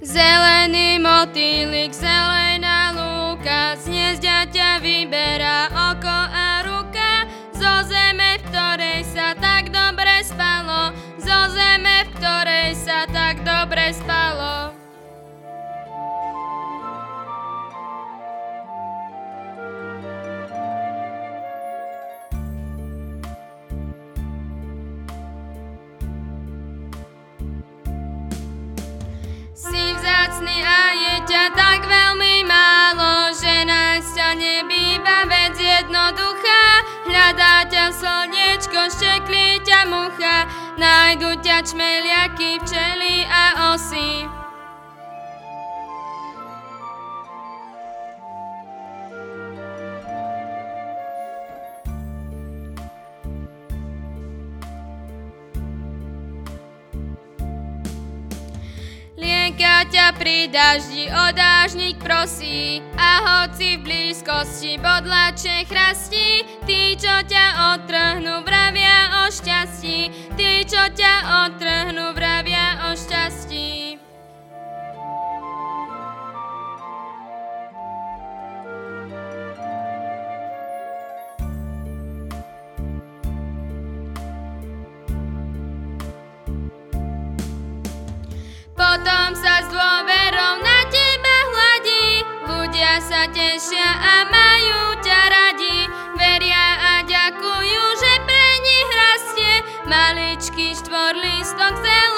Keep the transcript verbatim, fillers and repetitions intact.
Zelený motýlik, zelená lúka, z hniezďa ťa vyberá oko a ruka. Zo zeme, v ktorej sa tak dobre spalo, zo zeme, v ktorej sa tak dobre spalo. Si vzácny a je ťa tak veľmi málo, že nájsť ťa nebýva vec jednoduchá. Hľadá ťa slniečko, šteklí ťa mucha, nájdu ťa čmeliaky, včely a osy. Lieka ťa pri daždi, o dážnik prosí, a hoci v blízkosti bodlače chrastí, tí, čo ťa odtrhnú, vravia o šťastí, tí, čo ťa odtrhnú, vravia o šťastí. Potom sa s dôverou na teba hladí, ľudia sa tešia a majú ťa radi, veria a ďakujú, že pre nich rastie maličký štvorlistok zelený.